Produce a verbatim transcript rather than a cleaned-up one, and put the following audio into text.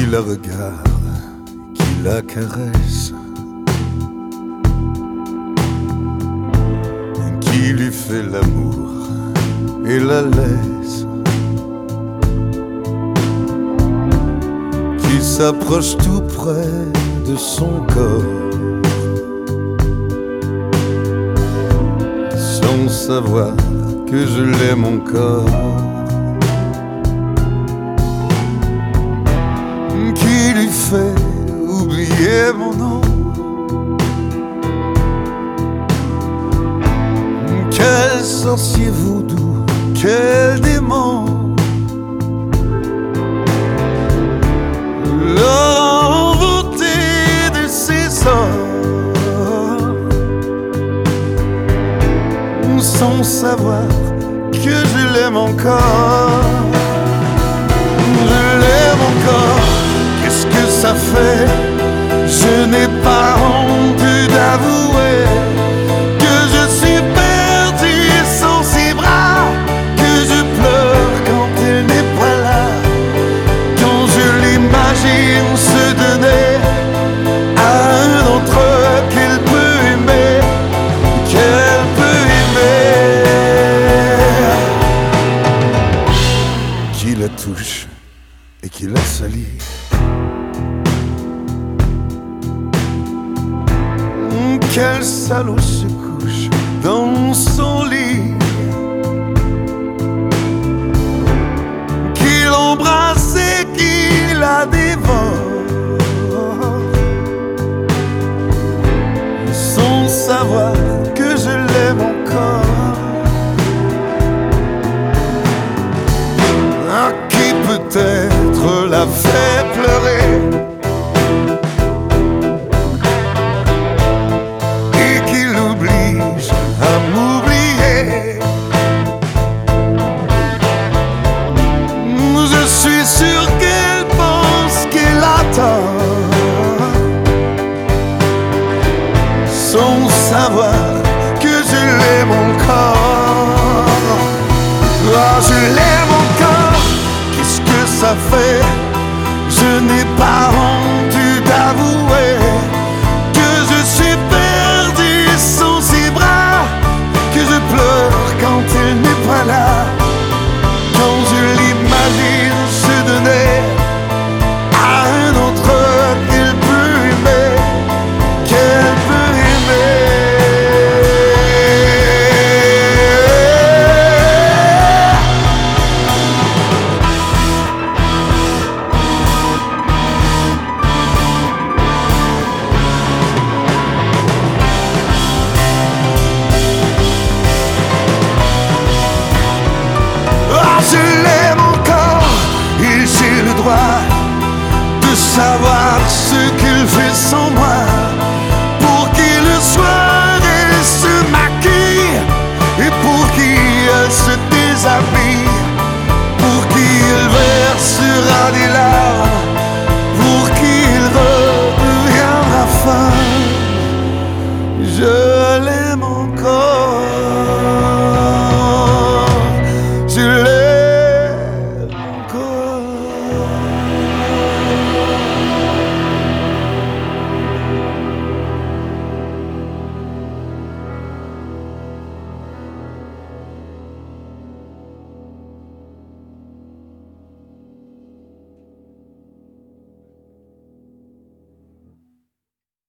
qui la regarde, qui la caresse, qui lui fait l'amour et la laisse, qui s'approche tout près de son corps, sans savoir que je l'aime encore, qui lui fait oublier mon nom. Quel sorcier vaudou, quel démon l'a envoûté de ses sorts, sans savoir que je l'aime encore. Je l'aime encore, qu'est-ce que ça fait? Je n'ai pas honte d'avouer que je suis perdu sans ses bras, que je pleure quand elle n'est pas là, quand je l'imagine se donner à un autre qu'elle peut aimer, qu'elle peut aimer, qui la touche et qui la salit. Quel salaud se couche dans son lit, qui l'embrasse et qui la dévore, sans savoir que je l'aime encore. Ah, qui peut-être la fait pleurer, à m'oublier. Je suis sûr qu'elle pense qu'elle a tort, sans savoir que je l'aime encore. Ah, je l'aime encore, qu'est-ce que ça fait? Je n'ai pas honte d'avouer que je suis perdu sans ses bras, que je pleure quand elle n'est pas là, quand je l'imagine se donner à un autre qu'elle peut aimer, qu'elle peut aimer. Je l'aime encore et j'ai le droit de savoir ce qu'il fait sans moi, pour qu'il le soir elle se maquille et pour qu'il se déshabille, pour qu'il versera des larmes